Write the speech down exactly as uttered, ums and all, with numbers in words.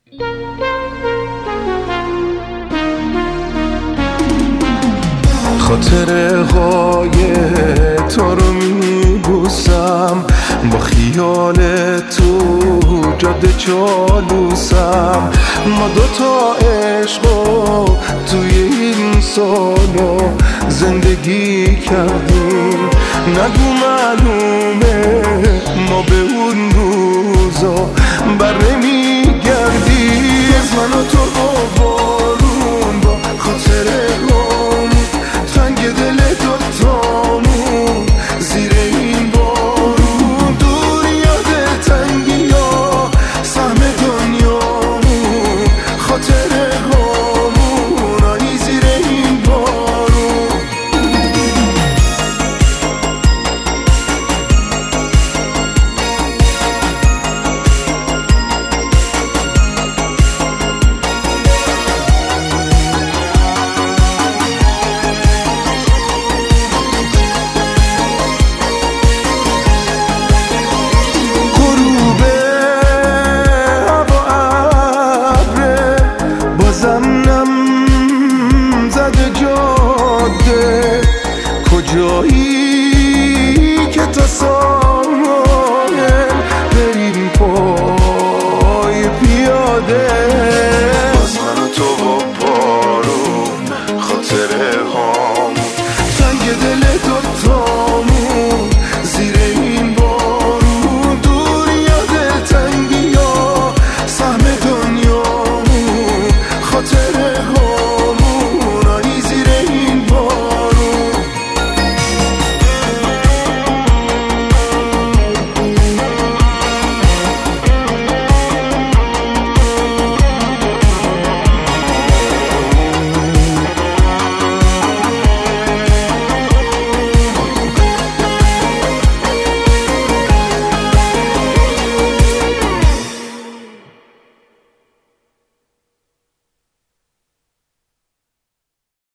خاطره های تو رو میبوسم، با خیال تو جاده چالوسم. ما دوتا عشقو توی این سالا زندگی کردیم، نگو معلومه ما به اون روزا بر نمیگردیم. از من و تو